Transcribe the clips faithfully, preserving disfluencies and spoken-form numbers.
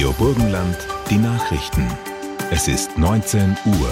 Radio Burgenland, die Nachrichten. Es ist neunzehn Uhr.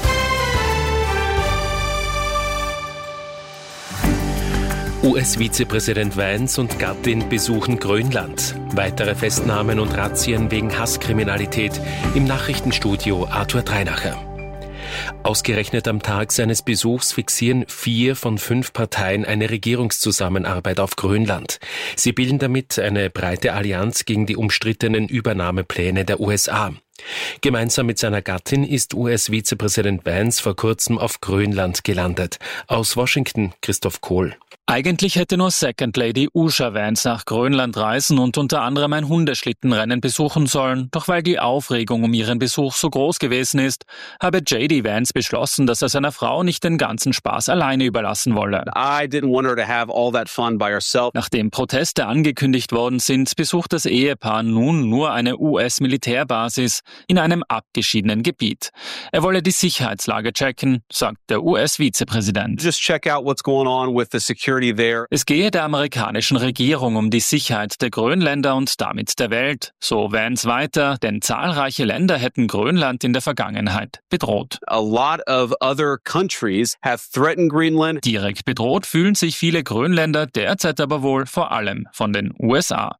U S-Vizepräsident Vance und Gattin besuchen Grönland. Weitere Festnahmen und Razzien wegen Hasskriminalität. Im Nachrichtenstudio Arthur Dreinacher. Ausgerechnet am Tag seines Besuchs fixieren vier von fünf Parteien eine Regierungszusammenarbeit auf Grönland. Sie bilden damit eine breite Allianz gegen die umstrittenen Übernahmepläne der U S A. Gemeinsam mit seiner Gattin ist U S-Vizepräsident Vance vor kurzem auf Grönland gelandet. Aus Washington Christoph Kohl. Eigentlich hätte nur Second Lady Usha Vance nach Grönland reisen und unter anderem ein Hundeschlittenrennen besuchen sollen. Doch weil die Aufregung um ihren Besuch so groß gewesen ist, habe J D Vance beschlossen, dass er seiner Frau nicht den ganzen Spaß alleine überlassen wolle. I didn't want her to have all that fun by herself. Nachdem Proteste angekündigt worden sind, besucht das Ehepaar nun nur eine U S-Militärbasis in einem abgeschiedenen Gebiet. Er wolle die Sicherheitslage checken, sagt der U S-Vizepräsident. Just check out what's going on with the security there. Es gehe der amerikanischen Regierung um die Sicherheit der Grönländer und damit der Welt. So Vance weiter, denn zahlreiche Länder hätten Grönland in der Vergangenheit bedroht. A lot of other countries have threatened Greenland. Direkt bedroht fühlen sich viele Grönländer derzeit aber wohl vor allem von den U S A.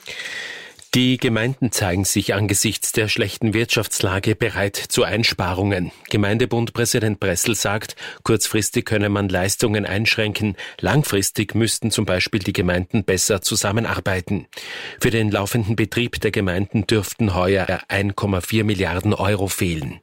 Die Gemeinden zeigen sich angesichts der schlechten Wirtschaftslage bereit zu Einsparungen. Gemeindebundpräsident Bressel sagt, kurzfristig könne man Leistungen einschränken, langfristig müssten zum Beispiel die Gemeinden besser zusammenarbeiten. Für den laufenden Betrieb der Gemeinden dürften heuer eins Komma vier Milliarden Euro fehlen.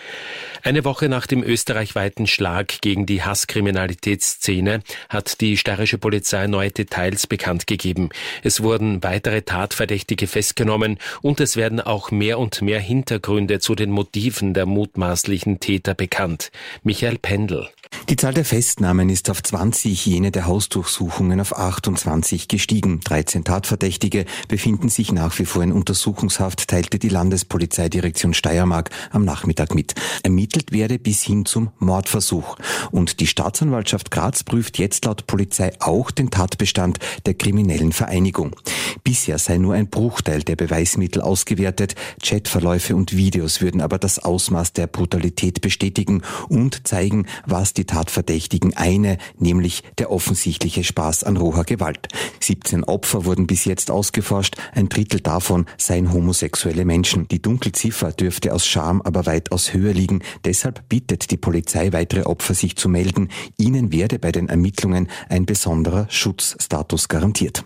Eine Woche nach dem österreichweiten Schlag gegen die Hasskriminalitätsszene hat die steirische Polizei neue Details bekannt gegeben. Es wurden weitere Tatverdächtige festgenommen und es werden auch mehr und mehr Hintergründe zu den Motiven der mutmaßlichen Täter bekannt. Michael Pendl. Die Zahl der Festnahmen ist auf zwanzig, jene der Hausdurchsuchungen auf achtundzwanzig gestiegen. dreizehn Tatverdächtige befinden sich nach wie vor in Untersuchungshaft, teilte die Landespolizeidirektion Steiermark am Nachmittag mit. Ermittelt werde bis hin zum Mordversuch. Und die Staatsanwaltschaft Graz prüft jetzt laut Polizei auch den Tatbestand der kriminellen Vereinigung. Bisher sei nur ein Bruchteil der Beweismittel ausgewertet. Chatverläufe und Videos würden aber das Ausmaß der Brutalität bestätigen und zeigen, was die Tatverdächtigen eine, nämlich der offensichtliche Spaß an roher Gewalt. siebzehn Opfer wurden bis jetzt ausgeforscht, ein Drittel davon seien homosexuelle Menschen. Die Dunkelziffer dürfte aus Scham aber weitaus höher liegen. Deshalb bittet die Polizei weitere Opfer, sich zu melden. Ihnen werde bei den Ermittlungen ein besonderer Schutzstatus garantiert.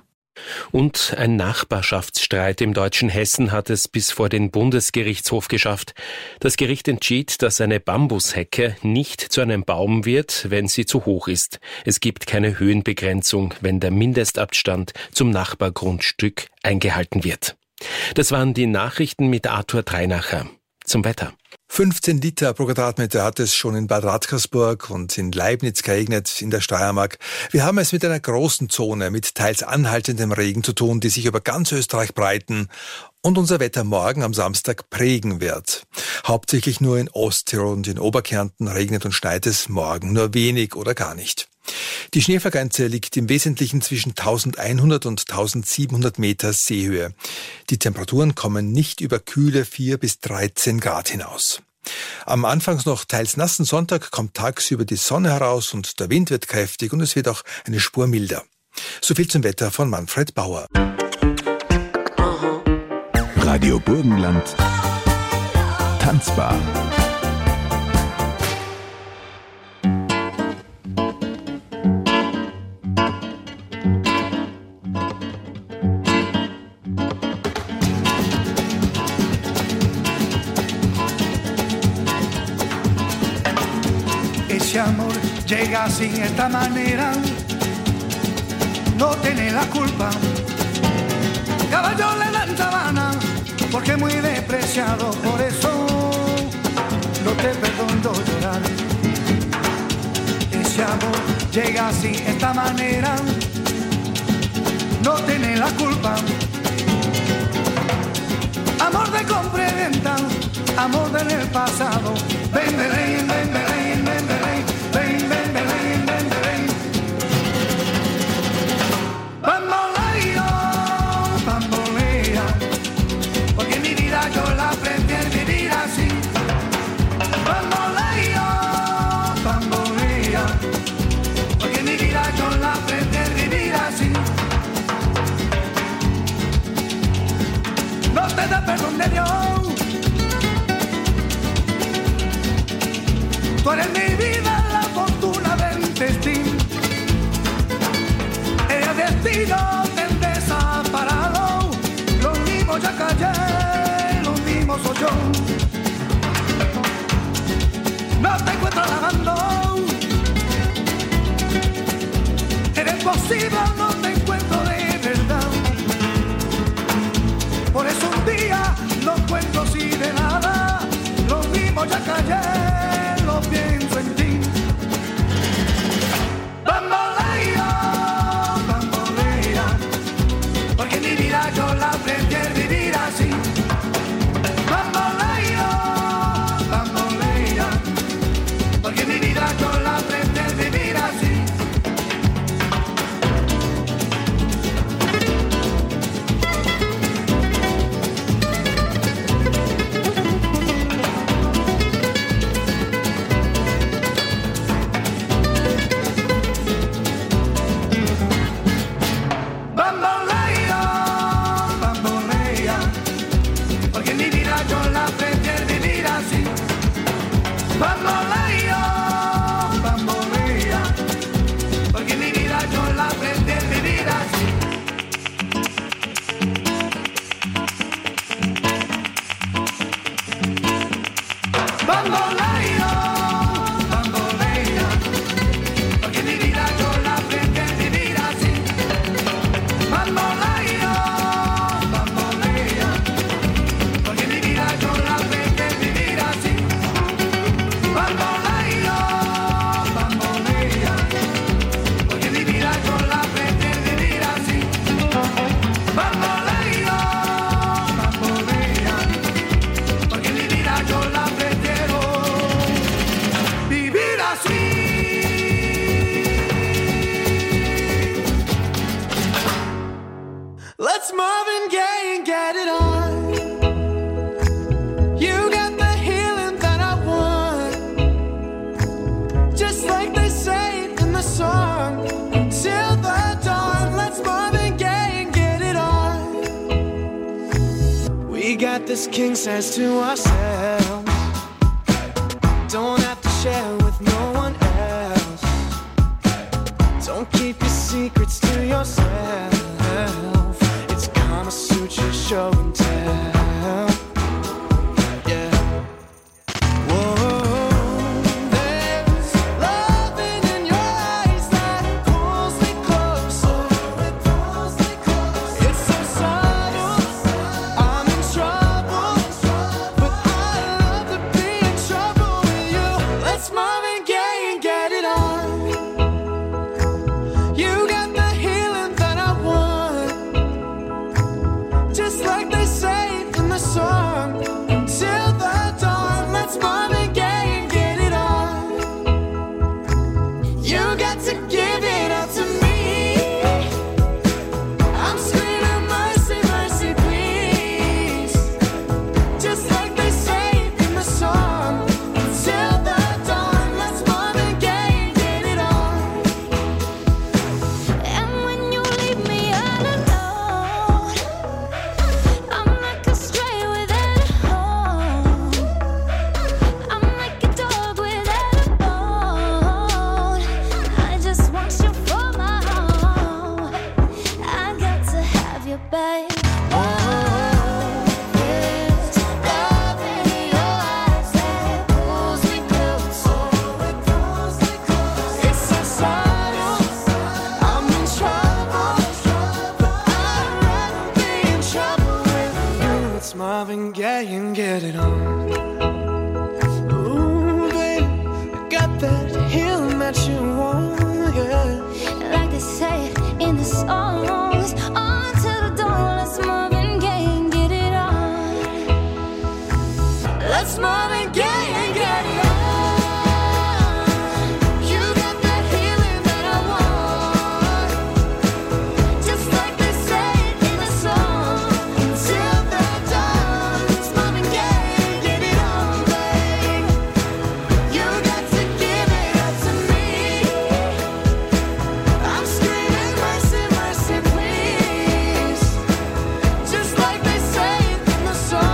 Und ein Nachbarschaftsstreit im deutschen Hessen hat es bis vor den Bundesgerichtshof geschafft. Das Gericht entschied, dass eine Bambushecke nicht zu einem Baum wird, wenn sie zu hoch ist. Es gibt keine Höhenbegrenzung, wenn der Mindestabstand zum Nachbargrundstück eingehalten wird. Das waren die Nachrichten mit Arthur Dreinacher. Zum Wetter. fünfzehn Liter pro Quadratmeter hat es schon in Bad Radkersburg und in Leibniz geregnet, in der Steiermark. Wir haben es mit einer großen Zone mit teils anhaltendem Regen zu tun, die sich über ganz Österreich breiten und unser Wetter morgen am Samstag prägen wird. Hauptsächlich nur in Osttirol und in Oberkärnten regnet und schneit es morgen nur wenig oder gar nicht. Die Schneefallgrenze liegt im Wesentlichen zwischen eintausendeinhundert und eintausendsiebenhundert Meter Seehöhe. Die Temperaturen kommen nicht über kühle vier bis dreizehn Grad hinaus. Am anfangs noch teils nassen Sonntag kommt tagsüber die Sonne heraus und der Wind wird kräftig und es wird auch eine Spur milder. Soviel zum Wetter von Manfred Bauer. Radio Burgenland. Tanzbar. Ese amor llega sin esta manera, no tiene la culpa. Caballo le dan sabana, porque muy despreciado, por eso no te perdono llorar. Ese amor llega sin esta manera, no tiene la culpa. Amor de compra y venta, amor del pasado. Ven, ven, ven, ven, ven, ven, ven, ven, ven, ven, ven, ven, ven. Bamboleo, bambolea, porque mi vida perdón de Dios. Tú eres mi vida, la fortuna del destino. El destino te desaparado. Lo mismo ya callé, lo mismo soy yo. No te encuentro trabajando. Eres posible, no te encuentro de verdad. Por eso un día no cuento así de nada. Lo mismo ya callé, lo pienso en ti. Bambolea, bambolea, porque mi vida yo la aprendí a vivir así. Bambolea, bambolea, porque mi vida yo la aprendí a vivir así. This king says to ourselves, don't have to share with no one else. Don't keep your secrets to yourself. It's Kama Sutra show and tell. Yeah. Whoa, there's loving in your eyes that pulls me closer. It's so subtle. I'm in trouble. Marvin Gaye and get it on. You got the healing that I want. Just like they say in the song. Till the dawn, let's Marvin Gaye and get it on. You got to give it up to me. I'm screaming mercy, mercy, please. Just like they say in the song. Till the Marvin Gaye and get it on. Ooh, baby, I got that healing that you want, yeah. Like they say in the songs, on to the dawn, let's Marvin Gaye and get it on. Let's Marvin Gaye and get it on. Mercy, mercy, please. Just like they say in the song.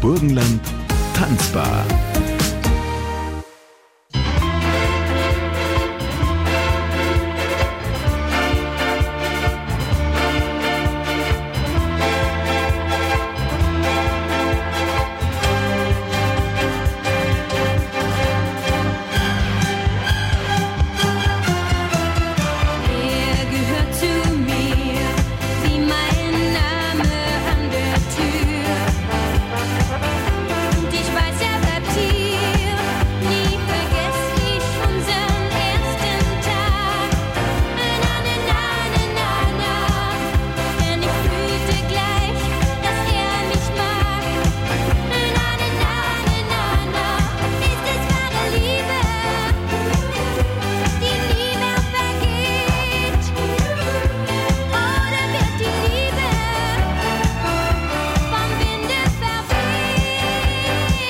Burgenland tanzbar. Er gehört zu mir, wie mein Name an der Tür. Und ich weiß, er bleibt hier, nie vergess ich unseren ersten Tag. Na, na, na, na, na, denn ich fühlte gleich, dass er mich mag. Na, na, na, na, na, ist es wahre Liebe, die nie mehr vergeht? Oder wird die Liebe vom Winde verweht?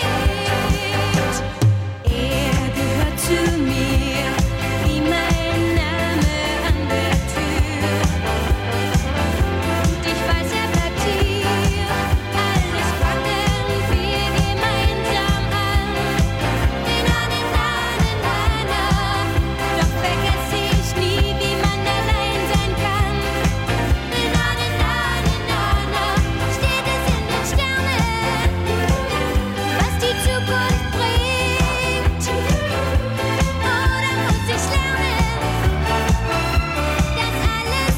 Er gehört zu mir, wie mein Name an der Tür. Und ich weiß, er bleibt hier, alles packen wir gemeinsam an. Na, na, na, na, na, doch vergesse ich nie, wie man allein sein kann. Na, na, na, na, na, steht es in den Sternen, was die Zukunft bringt. Oder muss ich lernen, dass alles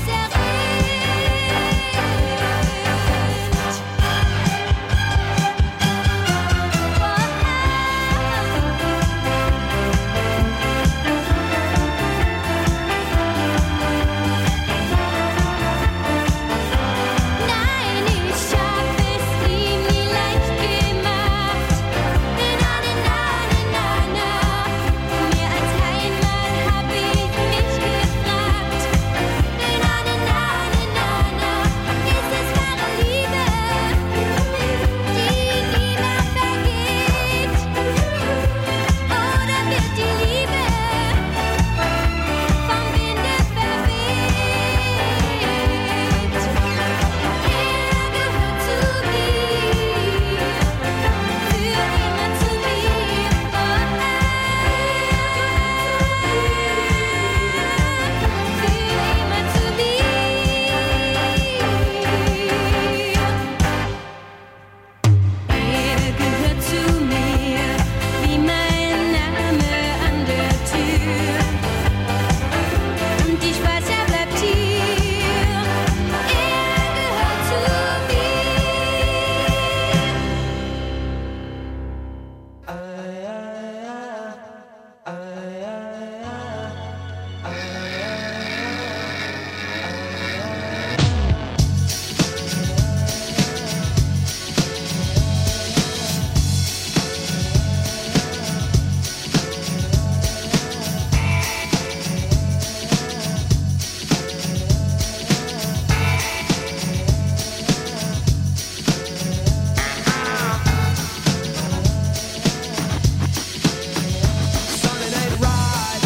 Nein, ich hab es ihm nie leicht gemacht. Na, na, na, na, na, mehr als einmal hab ich mich gefragt. Na, na, na, na, na, ist es wahre Liebe, die nie mehr vergeht? Oder wird die Liebe vom Winde verweht? Er gehört zu mir, für immer zu mir. Für immer zu mir. Er gehört zu mir, wie mein Name an der Tür. Und ich weiß, er bleibt hier. Er gehört zu Sunday night ride.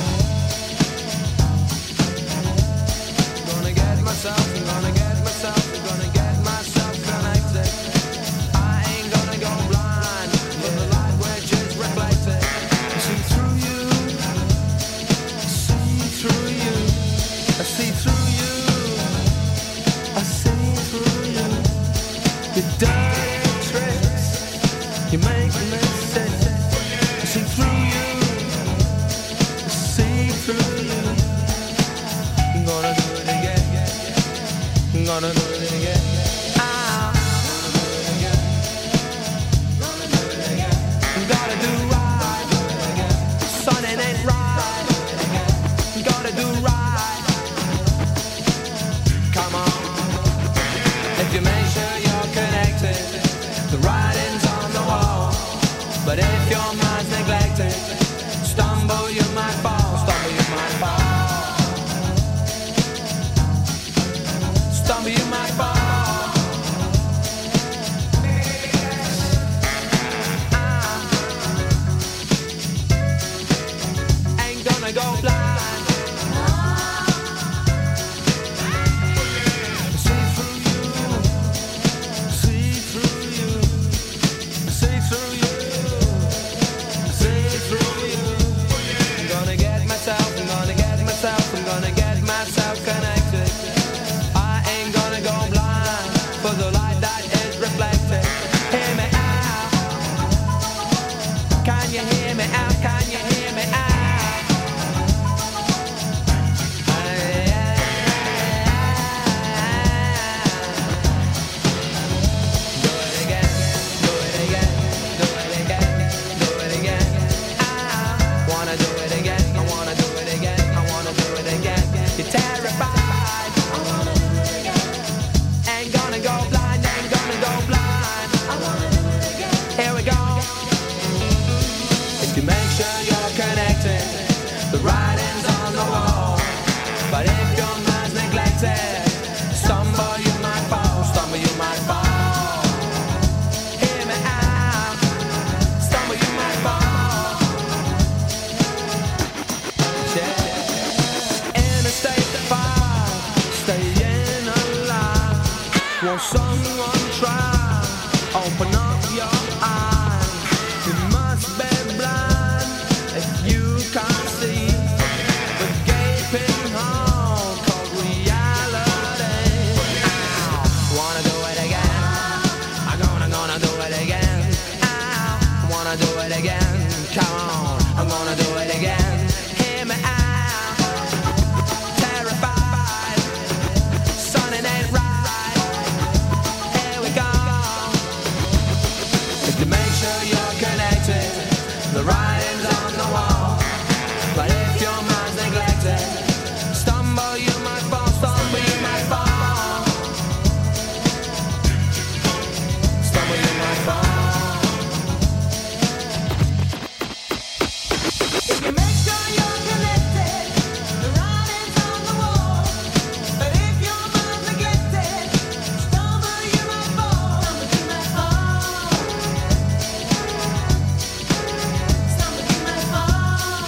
Gonna get myself, gonna get myself, gonna get myself connected. I ain't gonna go blind, but the light which is reflected. I see through you, see through you, I see through you, I see through you. Your dirty tricks, you make me sick. I see through you, I see through you. I'm gonna do it again. I'm gonna do it again. Ah. I'm gonna do right. Son, it ain't right. I'm gonna do right. Come on. If you make sure you're connected. one try. Open up your eyes. You must be blind if you can't see the gaping hole called reality. Ow. Wanna do it again? I'm gonna, gonna do it again. Ow. Wanna do it again? Come on, I'm gonna do it again. Hear me out. Terrified. Something ain't right. Here we go. If you make sure you're connected, the writing's on the wall. But if your mind's neglected, stumble you might fall, stumble you might fall. Stumble you might fall. If you make sure you're connected, the writing's on the wall. But if your mind's neglected, stumble you might fall. Stumble you might fall. Stumble you might fall.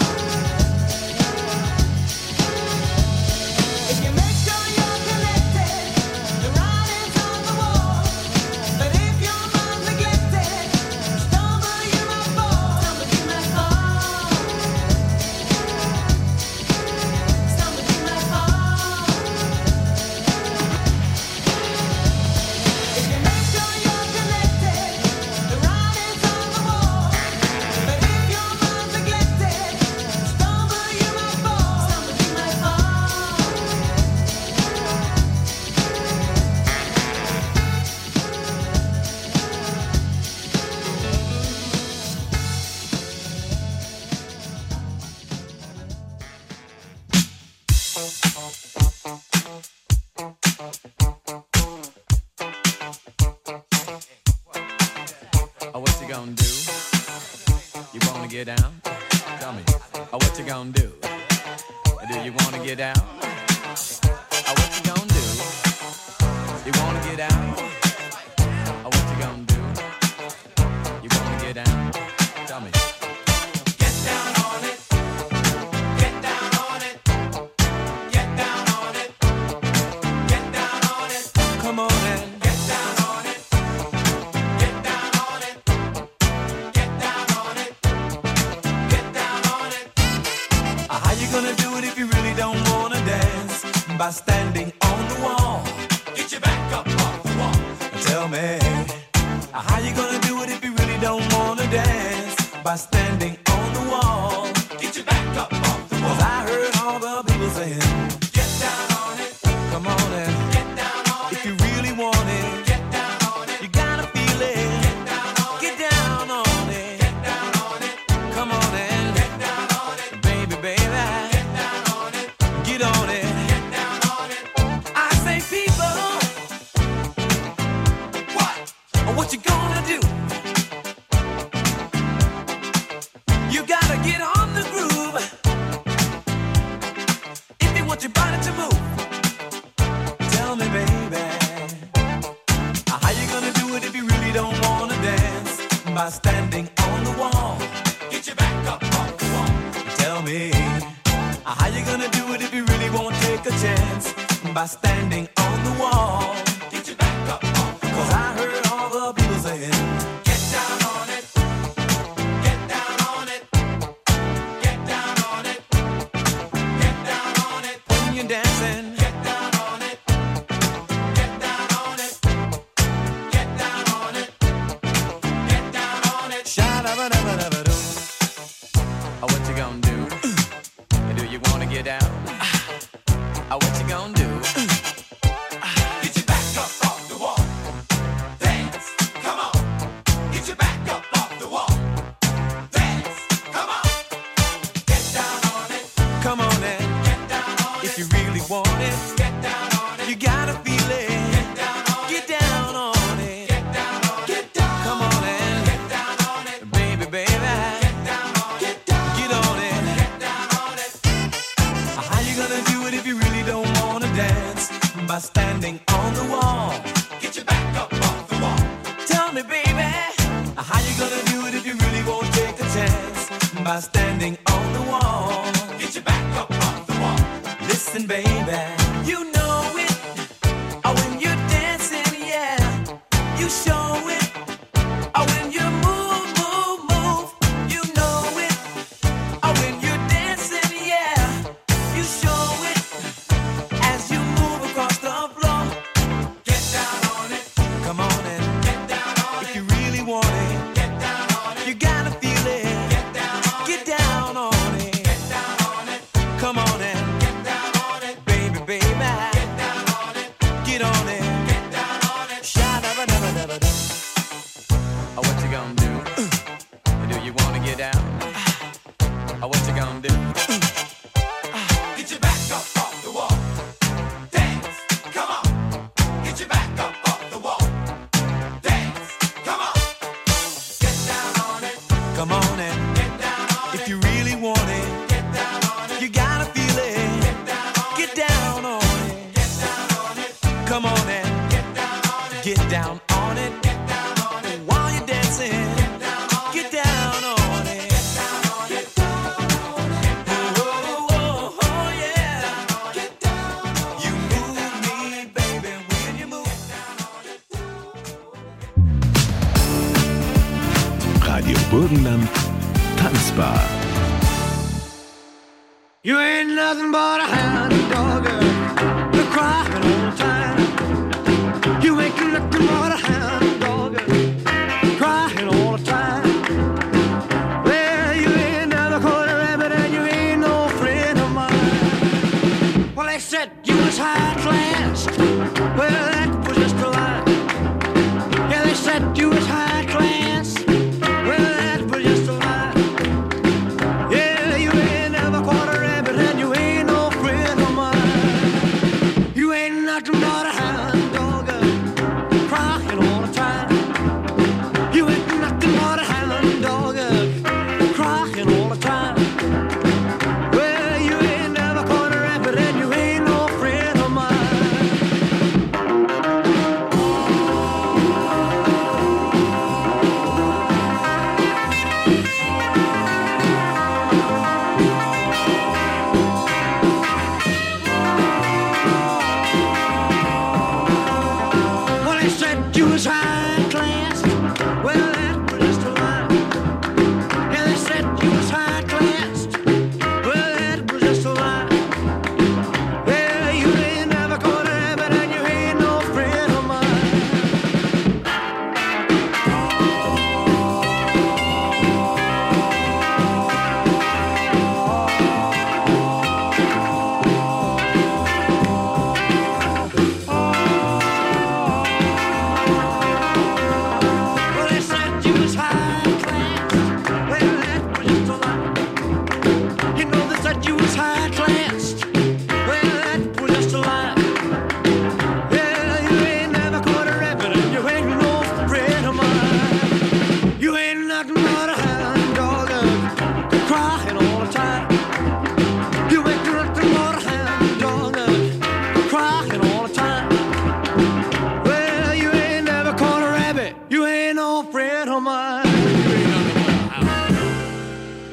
If you make sure you're connected, the writing's on the wall. But if your mind's neglected, stumble you might fall. Stumble you might fall. Stumble you might fall. If you make sure you're connected, the writing's on the wall. But if your mind's neglected, stumble you might fall. Stumble you might fall. Oh, what you gonna do? You wanna get down? Tell me. Oh, what you gonna do? Do you wanna get down? Oh, what you gonna do? You wanna get down? Oh, what you gonna do? You wanna get down? Tell me. Get down on it. Get down on it. Get down on it. Get down on it. Come on and get down on it. Get down on it. Get down on it. Get down on it. Uh, How you gonna do it if you really don't wanna dance? By standing on the wall. Get your back up off the wall. Tell me. uh, How you gonna do it if you really don't wanna dance? By standing on the wall. Get your back up off the wall. 'Cause I heard all the people saying, get down on it. Come on and get down on it. If you really want it, get down on it. You gotta feel it. Get down on it. Get down on it. Get down on it. Come on and get down on it. Baby, baby. Get down on it. Get on it. Get down on it. I say people. What? What you gonna do? You gotta get on the groove. If you want your body to move. Tell me, baby. uh, How you gonna do it if you really don't wanna dance? By standing on the wall. Get your back up off the wall. Tell me. uh, How you gonna do it if you really won't take a chance? By standing on the wall. Get your back up off the wall. 'Cause I heard all the people saying, get down on it. Get down on it. Get down on it. Get down on it. When you're dancing, get down on it. Get down on it. Get down on it. Get down on it. Sha-da-ba-da-ba-da-ba-doo. Oh, what you gonna do? Do you wanna get down? Oh, what you gonna do? Get your back up off the wall. Dance, come on. Get your back up off the wall. Dance, come on. Get down on it. Come on and get down on it. If you really want it, get down on it. You gotta feel it. Get down on it. Get down on it. Get down on it. Get down. Come on and get down on it. Baby, baby. Get down on it. Get down. Get on it. Get down on it. How you gonna do it if you really don't wanna dance? By standing on the wall. Get your back up off the wall. Tell me, baby. How you gonna do it if you really won't take a chance? By standing on the wall. Get your back up off the wall. Listen, baby. You know it. Oh, when you're dancing, yeah. you show it. Oh, when you move, move, move, you know it. Oh, when you're dancing, yeah, you show it. As you move across the floor, get down on it. Come on and get down on it. If you really want it, get down on it. You gotta feel it. Get down on it. Get down on it. Get down on it. Come on and get down on it, baby, baby. Get down on it. Get on it. Get down on it. Sha-da-ba-da-ba-da-ba-da. Oh, what you gonna do? Do you wanna get down? Oh, what you gonna do? Get your back up off the wall. Dance, come on. Get your back up off the wall. Dance, come on. Get down on it. Come on and get down on it. If you really want it, get down on it. You gotta feel it. Get down on it. Get down on it. Get down on it. Come on and get down on it. Get down on it. Get down on it. While you're dancing, get down on it. Get down on it. Get down on it. Get down on it. Oh, oh, oh, oh, yeah. Get down on it. You move me, baby, when you move. Radio Burgenland Tanzbar. You ain't nothing but a hound dog, girl. You're crying all the time. You ain't nothing but a hound dog, girl. Crying all the time. Well, you ain't never caught a rabbit and you ain't no friend of mine. Well, they said you was high class. Well, that was just a lie. Yeah, they said you was high class. Well, that was just a lie. Yeah, you ain't never caught a rabbit and you ain't no friend of mine. You ain't nothing but a hound dog, crying all the time. You ain't nothing but a hound dog, crying all the time. Well, you ain't never caught a rabbit and you ain't no friend of mine. Well, they said you was high class. Well, that was just a lie. Yeah, they said you was high class. Well, that was just a lie. Yeah, you ain't never caught a rabbit and you ain't no friend of mine. Well, they said you was high class. Well, that was just a lie. You know they said you was high class. Well, that was just a lie. Yeah, you ain't never caught a rabbit and you ain't no friend of mine. You ain't nothing but a hound dog, crying all the time. You ain't nothing but a hound dog, crying all the time. Well, you ain't never caught a rabbit. You ain't no friend of mine. You ain't nothing but a hound.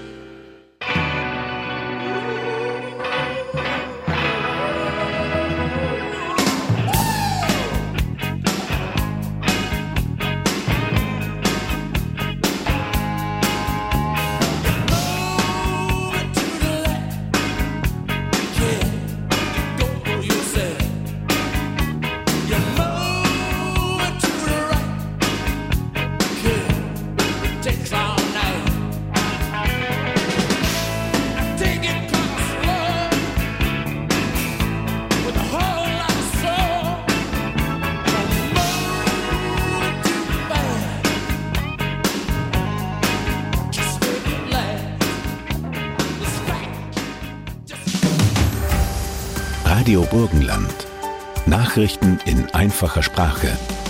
Radio Burgenland. Nachrichten in einfacher Sprache.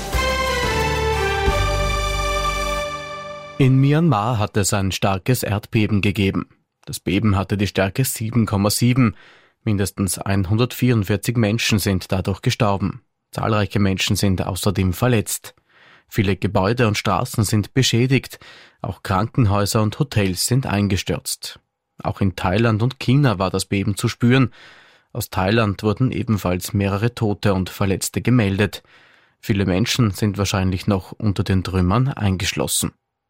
In Myanmar hat es ein starkes Erdbeben gegeben. Das Beben hatte die Stärke sieben Komma sieben. Mindestens hundertvierundvierzig Menschen sind dadurch gestorben. Zahlreiche Menschen sind außerdem verletzt. Viele Gebäude und Straßen sind beschädigt. Auch Krankenhäuser und Hotels sind eingestürzt. Auch in Thailand und China war das Beben zu spüren. Aus Thailand wurden ebenfalls mehrere Tote und Verletzte gemeldet. Viele Menschen sind wahrscheinlich noch unter den Trümmern eingeschlossen.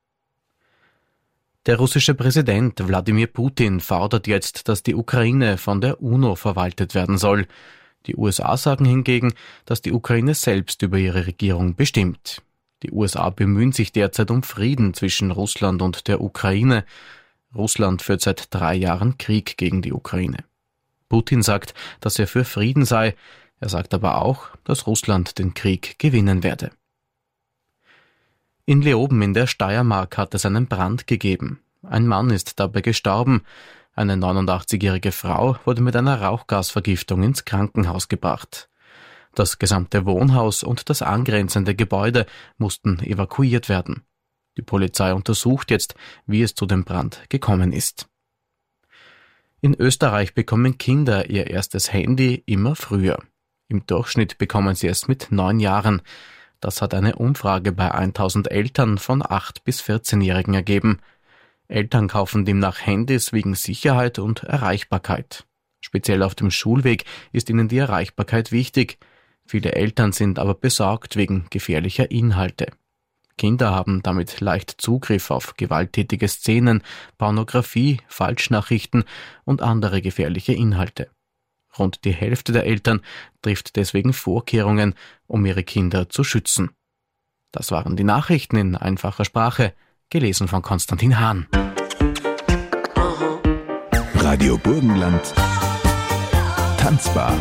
Der russische Präsident Wladimir Putin fordert jetzt, dass die Ukraine von der UNO verwaltet werden soll. Die U S A sagen hingegen, dass die Ukraine selbst über ihre Regierung bestimmt. Die U S A bemühen sich derzeit um Frieden zwischen Russland und der Ukraine. Russland führt seit drei Jahren Krieg gegen die Ukraine. Putin sagt, dass er für Frieden sei. Er sagt aber auch, dass Russland den Krieg gewinnen werde. In Leoben in der Steiermark hat es einen Brand gegeben. Ein Mann ist dabei gestorben. Eine neunundachtzigjährige Frau wurde mit einer Rauchgasvergiftung ins Krankenhaus gebracht. Das gesamte Wohnhaus und das angrenzende Gebäude mussten evakuiert werden. Die Polizei untersucht jetzt, wie es zu dem Brand gekommen ist. In Österreich bekommen Kinder ihr erstes Handy immer früher. Im Durchschnitt bekommen sie es mit neun Jahren. Das hat eine Umfrage bei tausend Eltern von acht- bis vierzehnjährigen ergeben. Eltern kaufen demnach Handys wegen Sicherheit und Erreichbarkeit. Speziell auf dem Schulweg ist ihnen die Erreichbarkeit wichtig. Viele Eltern sind aber besorgt wegen gefährlicher Inhalte. Kinder haben damit leicht Zugriff auf gewalttätige Szenen, Pornografie, Falschnachrichten und andere gefährliche Inhalte. Rund die Hälfte der Eltern trifft deswegen Vorkehrungen, um ihre Kinder zu schützen. Das waren die Nachrichten in einfacher Sprache, gelesen von Konstantin Hahn. Radio Burgenland. Tanzbar.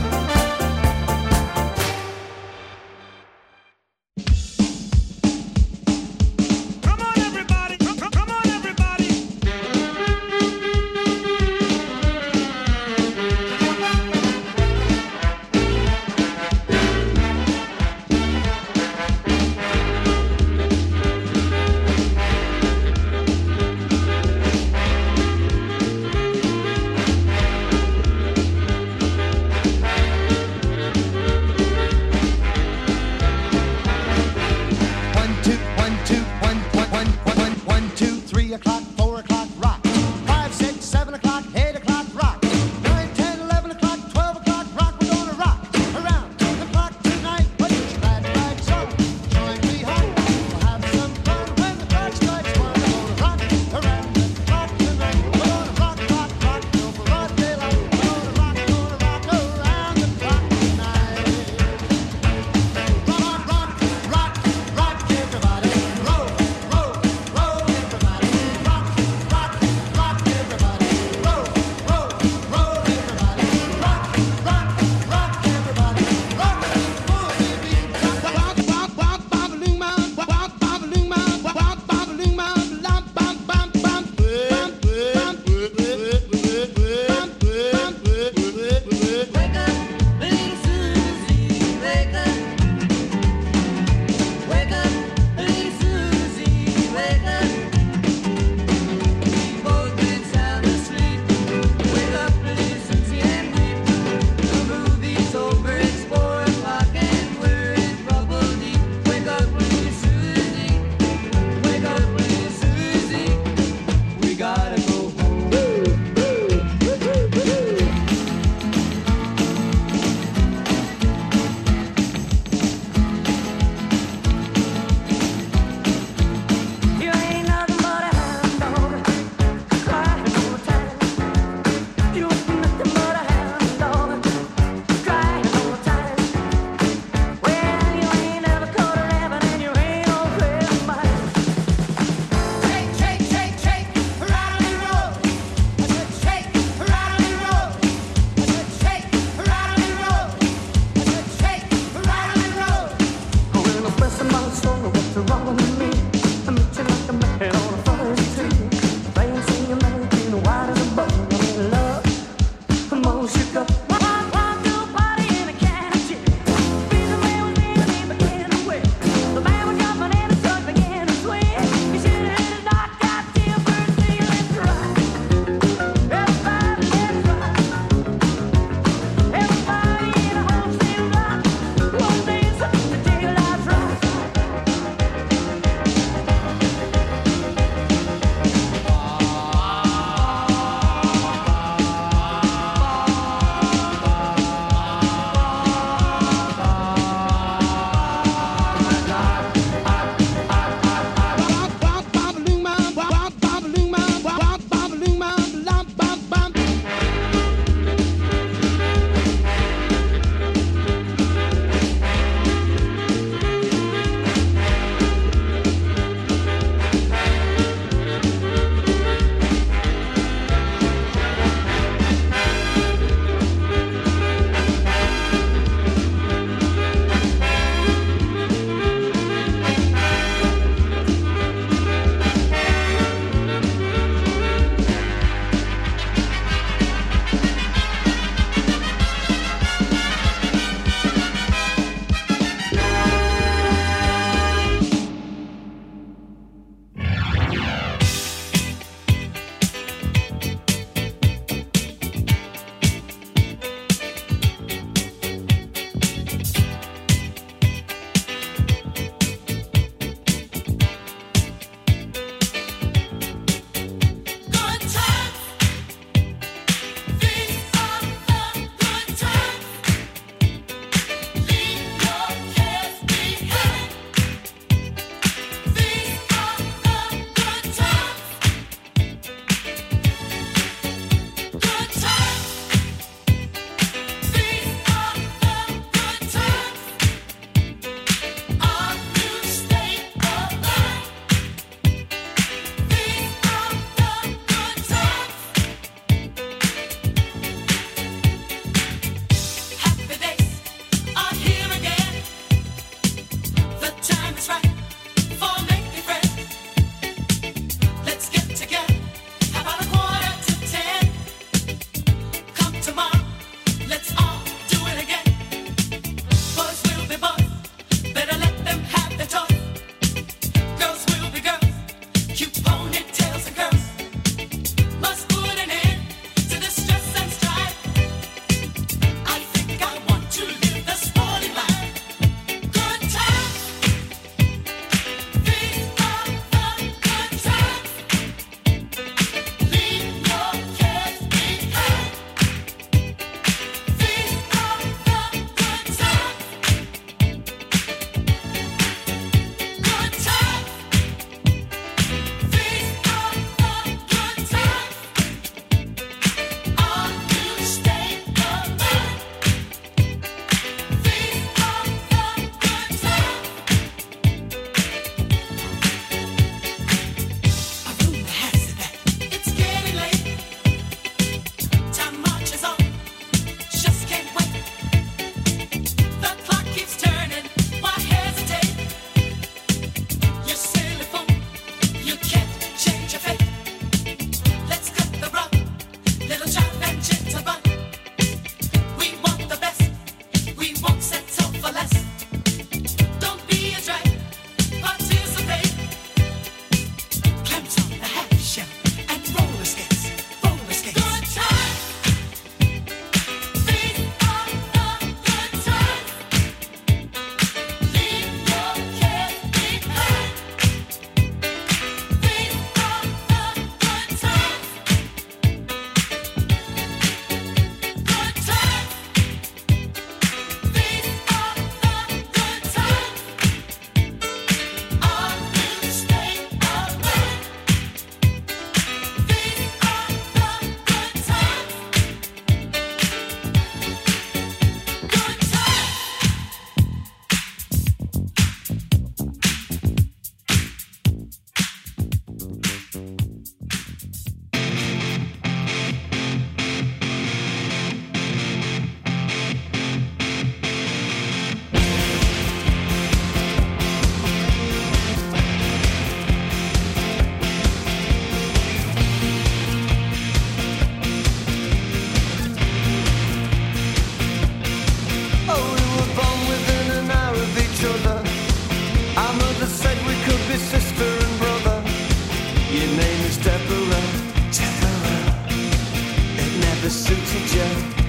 suited you.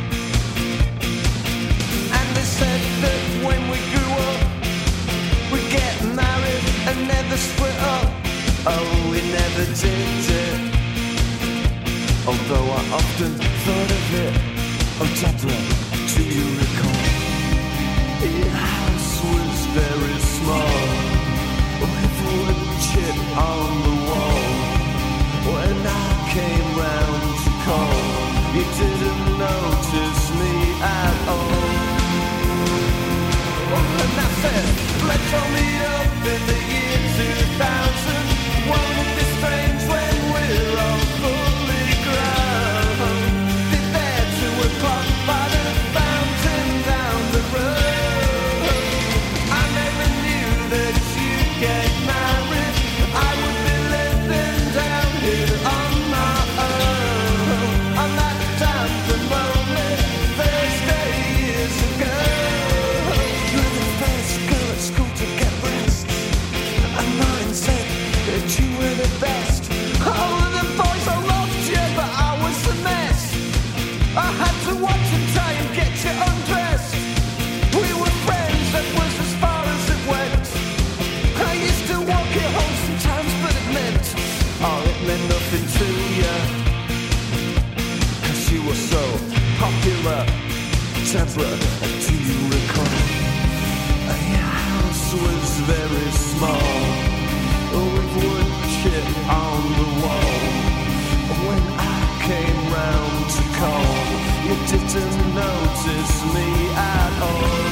And they said that when we grew up, we'd get married and never split up. Oh, we never did it. Although I often thought of it. Oh, Deborah, do you recall? Your house was very small, with wood chip on the wall. When I came round to call, you didn't notice me at all. And I said, let's all meet up in the year two thousand. Won't it be strange when we're all fully grown? Be there two o'clock by the fountain down the road. I never knew that you'd get married. I would be living down here on my own. On that damp and lonely Thursday years ago. You were the first girl at school to get breasts, and mine said that you were the best. Oh, the boys all loved you, but I was a mess. I had to watch and try and get you undressed. We were friends, that was as far as it went. I used to walk you home sometimes, but it meant, oh, it meant nothing to you, 'cause you were so popular. Deborah, do you recall? Your house was very small, with wood chip on the wall. When I came round to call, you didn't notice me at all.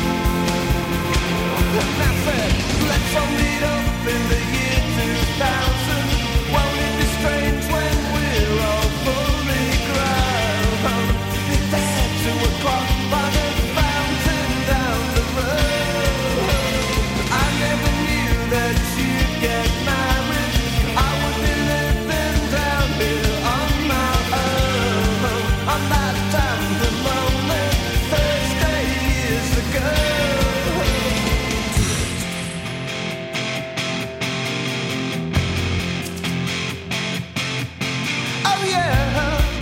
And I said, let's all meet up in the year two thousand. Won't it be strange when we're all fully grown? Be there two o'clock by the fountain down the road. I never knew that you'd get married. I would be living down here on my own. On that damn and lonely Thursday years ago. Oh yeah.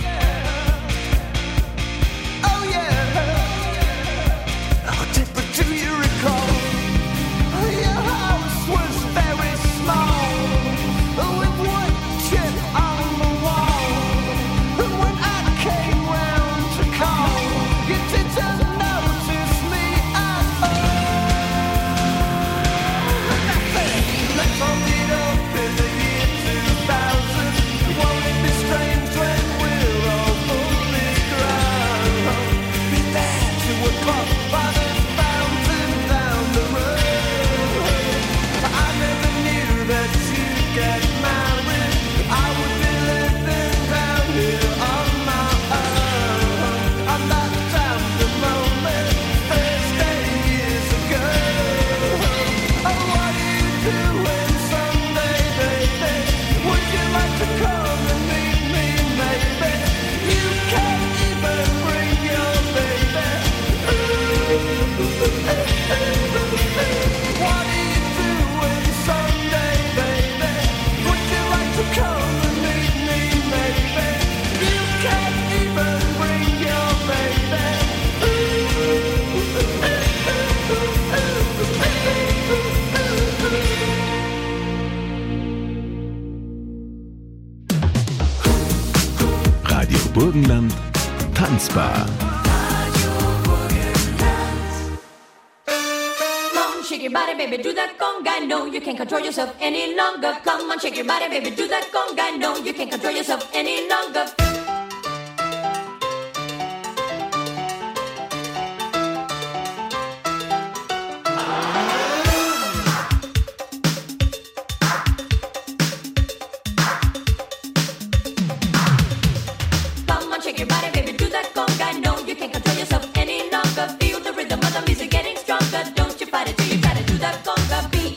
Oh yeah. Oh, Deborah, do you recall? Your house was very small, with wood chip on the wall. And when I came round to call, you didn't notice me at all. And I said, let's all meet up in the year two thousand. Won't it be strange when we're all fully grown? Be there two o'clock by the fountain down the road. I never knew that you'd get married. I would be living down here on my own. On that damn and lonely Thursday years ago. Oh, what are you doing Sunday, baby? Would you like to come and meet me, maybe? You can't even bring your baby. What are you doing Sunday, baby? Would you like to come and meet me, maybe? You can't even bring your baby. Radio Burgenland Tanzbar. Come on, shake your body, baby, do that conga. No, you can't control yourself any longer. Come on, shake your body, baby, do that conga. No, you can't control yourself any longer. Come on, shake your body, baby, do that conga. No, you can't control yourself any longer. Feel the rhythm of the music getting stronger. Don't you fight it till you try to do that conga beat.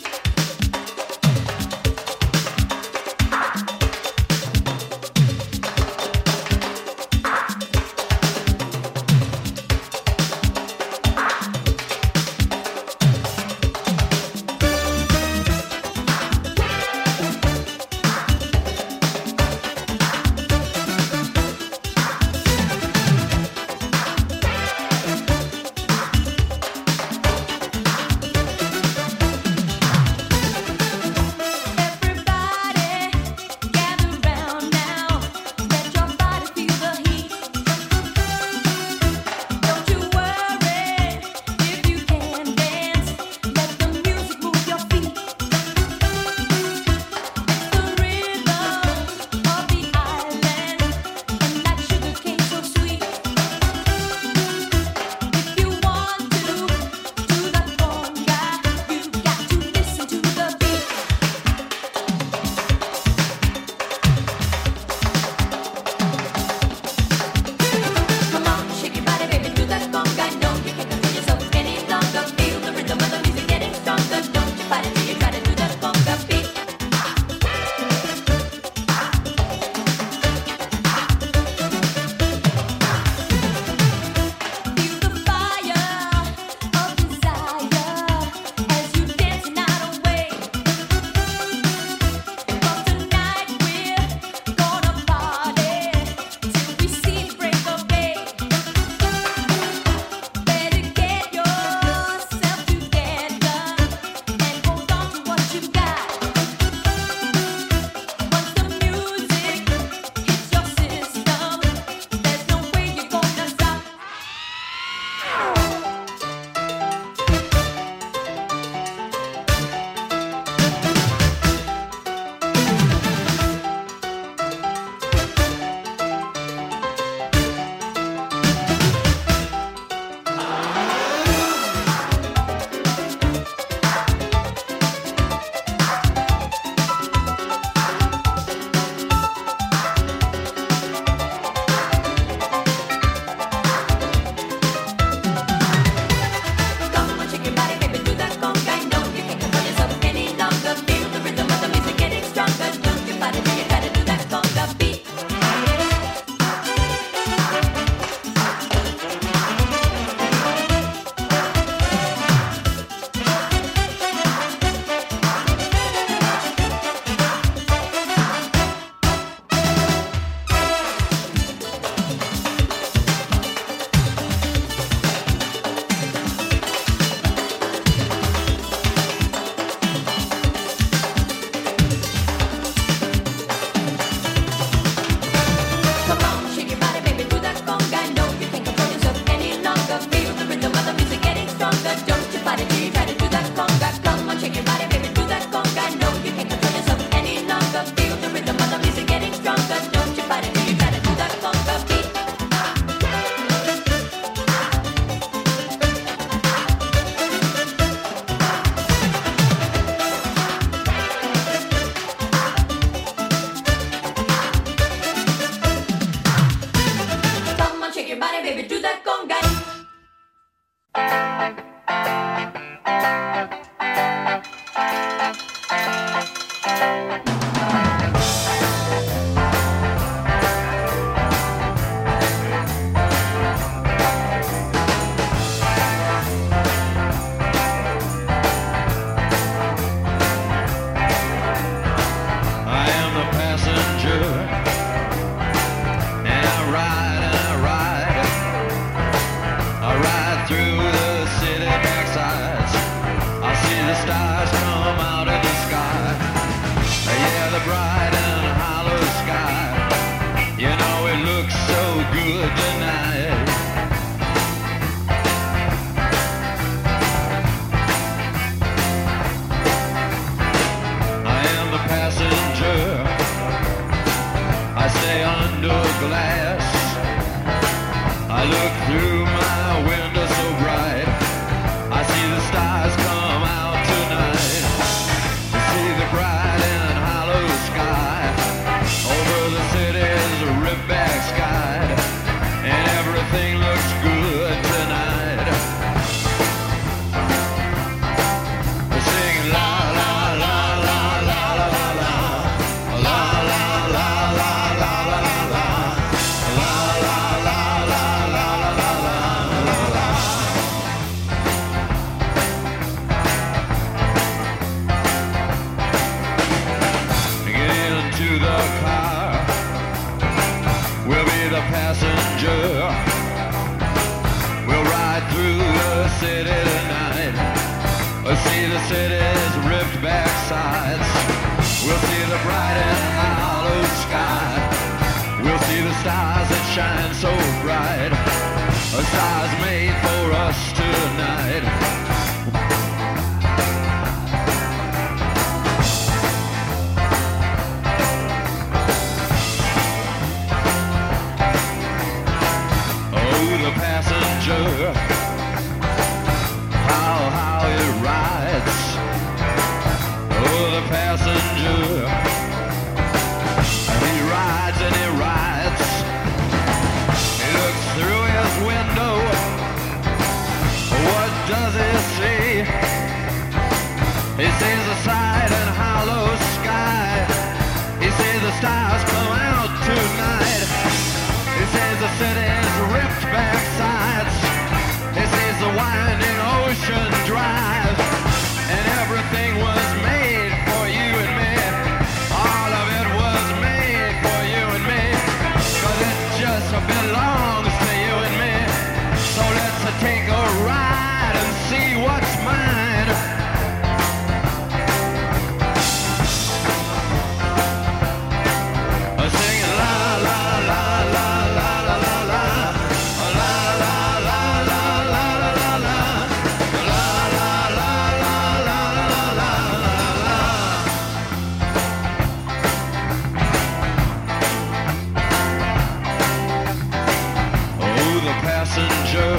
passenger. We'll ride through the city tonight. We'll see the city's ripped back sides. We'll see the bright and hollow sky. We'll see the stars that shine so bright. A stars made for us tonight. Oh, the passenger, how, how it rides. Oh, the passenger, he rides and he rides. He looks through his window. What does he see? He sees the side and hollow sky. He sees the stars come out tonight. He sees the city's ripped back sides. He sees the winding ocean drive. And everything was made for you and me. All of it was made for you and me. Cause it just belongs to you and me. So let's take a ride and see what's mine. Singing la la la la la la la la. La la la la la la la la. La la la la la la la la. Oh, the passenger,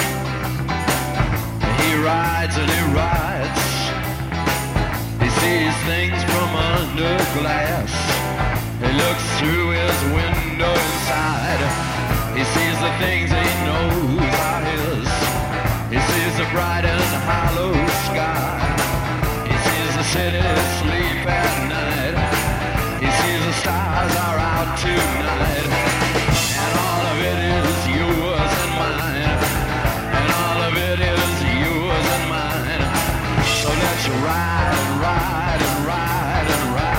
he rides and he rides. He sees things from under glass. He looks through his window inside. He sees the things he knows are his. He sees the bright and hollow sky. He sees the city sleep at night. He sees the stars are out tonight. And all of it is yours and mine. And all of it is yours and mine. So let's ride and ride and ride and ride.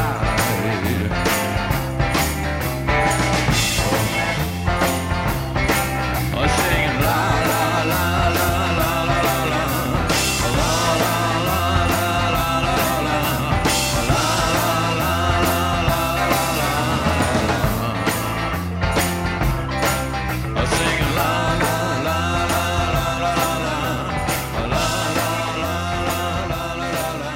Oh, singing la la la la la la la la. La la la la la la la. La la la la la la la. Oh, singing la la la la la la la la. La la la la la la la la.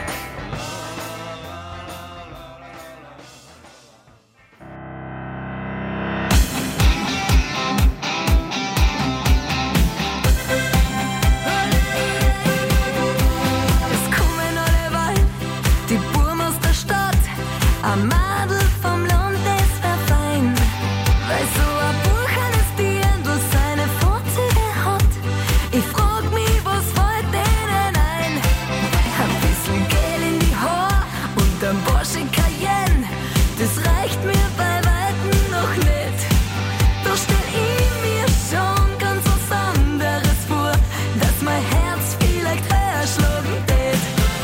Es kommen alle Wein, die Burm aus der Stadt, ein Madel vom Land, das wär fein. Weil so ein Buchenes Dirndl seine Vorzüge hat. Ich frag mich, was fällt denen ein? Ein bisschen Gel in die Haar und ein Porsche Cayenne, das reicht mir bei Weitem noch nicht. Da stell ich mir schon ganz was anderes vor, dass mein Herz vielleicht höher schlagen tät.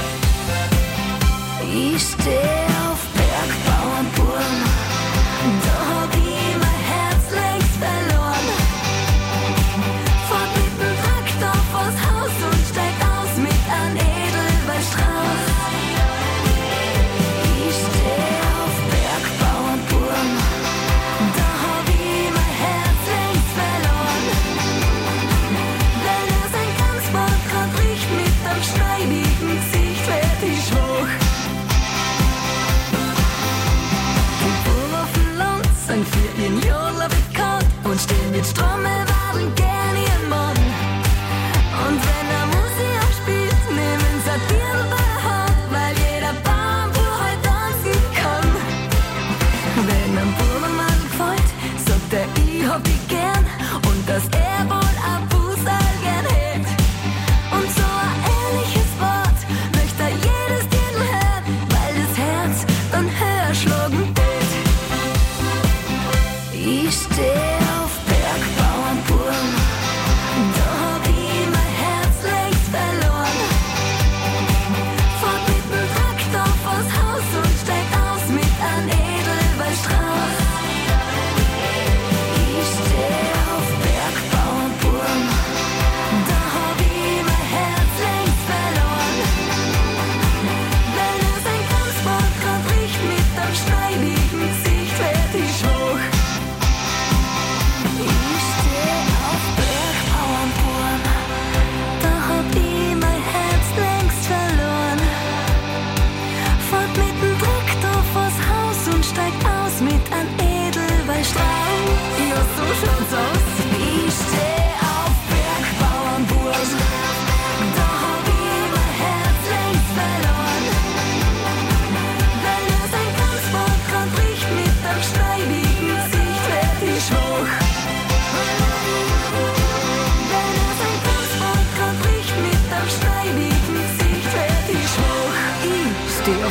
Ich steh auf Bergbauernburm, da hab ich mein Herz längst verloren. Fahr mit dem Traktor vors Haus und steig aus mit einem Edelweißstrauß. Ich steh auf Bergbauernburm, da hab ich mein Herz längst verloren. Wenn er sein Ganzporträt riecht mit einem schreibigen Gesicht, werd ich schwach.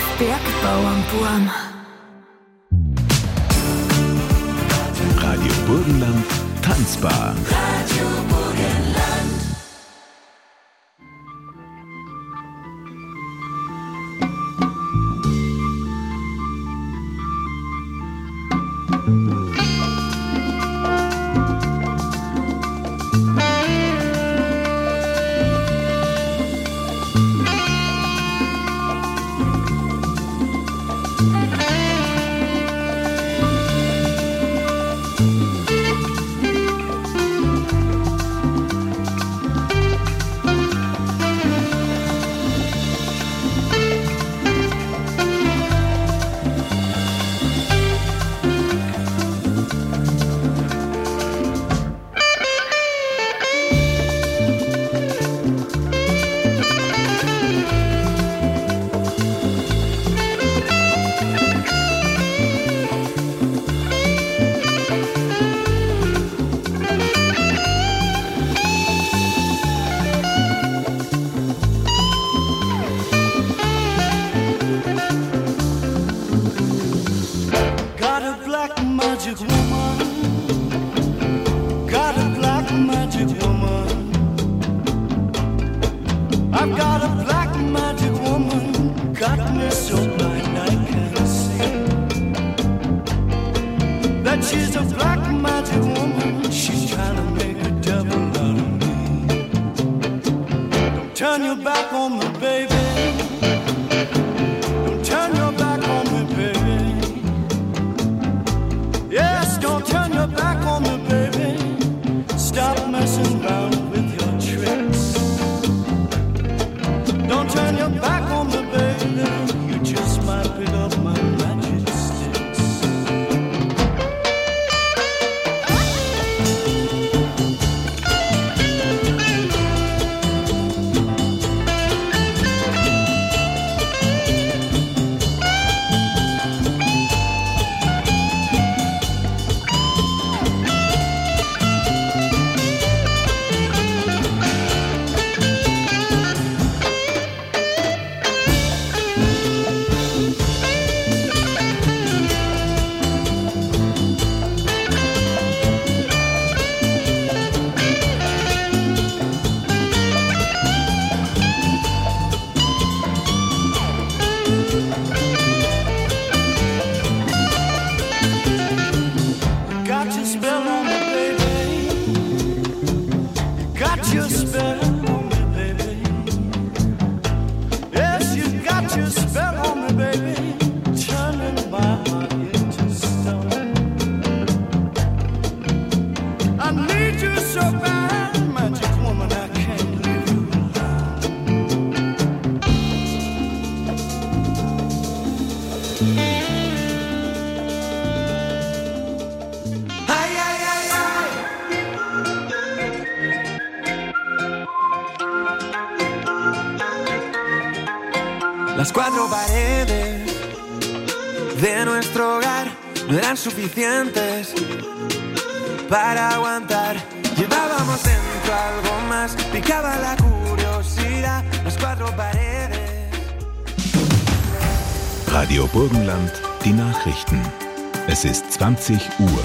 Bergbauernburm. Radio Burgenland Tanzbar. Radio Burgenland. Las cuatro paredes de nuestro hogar no eran suficientes para aguantar. Llevábamos dentro algo más, picaba la curiosidad. Las cuatro paredes. Radio Burgenland, die Nachrichten. Es ist zwanzig Uhr.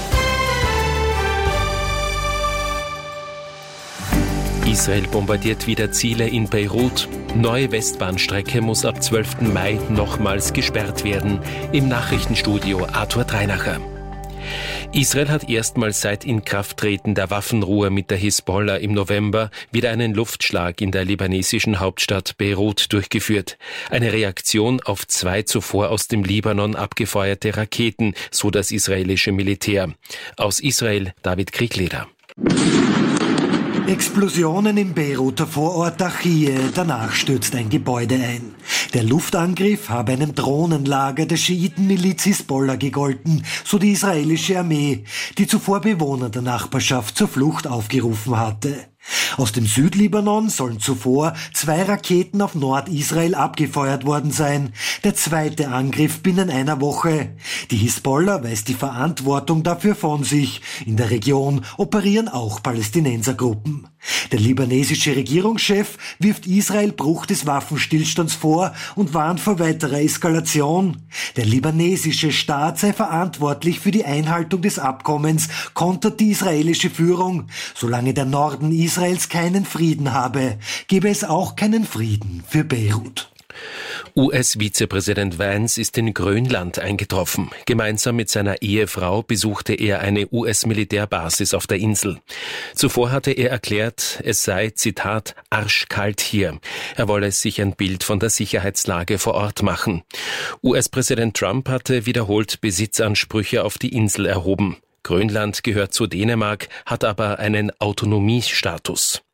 Israel bombardiert wieder Ziele in Beirut. Neue Westbahnstrecke muss ab zwölften Mai nochmals gesperrt werden. Im Nachrichtenstudio Arthur Dreinacher. Israel hat erstmals seit Inkrafttreten der Waffenruhe mit der Hisbollah im November wieder einen Luftschlag in der libanesischen Hauptstadt Beirut durchgeführt. Eine Reaktion auf zwei zuvor aus dem Libanon abgefeuerte Raketen, so das israelische Militär. Aus Israel David Kriegleder. Explosionen im Beiruter Vorort Achille, danach stürzt ein Gebäude ein. Der Luftangriff habe einem Drohnenlager der Schiitenmiliz Hisbollah gegolten, so die israelische Armee, die zuvor Bewohner der Nachbarschaft zur Flucht aufgerufen hatte. Aus dem Südlibanon sollen zuvor zwei Raketen auf Nordisrael abgefeuert worden sein. Der zweite Angriff binnen einer Woche. Die Hisbollah weist die Verantwortung dafür von sich. In der Region operieren auch Palästinensergruppen. Der libanesische Regierungschef wirft Israel Bruch des Waffenstillstands vor und warnt vor weiterer Eskalation. Der libanesische Staat sei verantwortlich für die Einhaltung des Abkommens, kontert die israelische Führung. Solange der Norden Israels keinen Frieden habe, gebe es auch keinen Frieden für Beirut. U S-Vizepräsident Vance ist in Grönland eingetroffen. Gemeinsam mit seiner Ehefrau besuchte er eine U S-Militärbasis auf der Insel. Zuvor hatte er erklärt, es sei, Zitat, arschkalt hier. Er wolle sich ein Bild von der Sicherheitslage vor Ort machen. U S-Präsident Trump hatte wiederholt Besitzansprüche auf die Insel erhoben. Grönland gehört zu Dänemark, hat aber einen Autonomiestatus.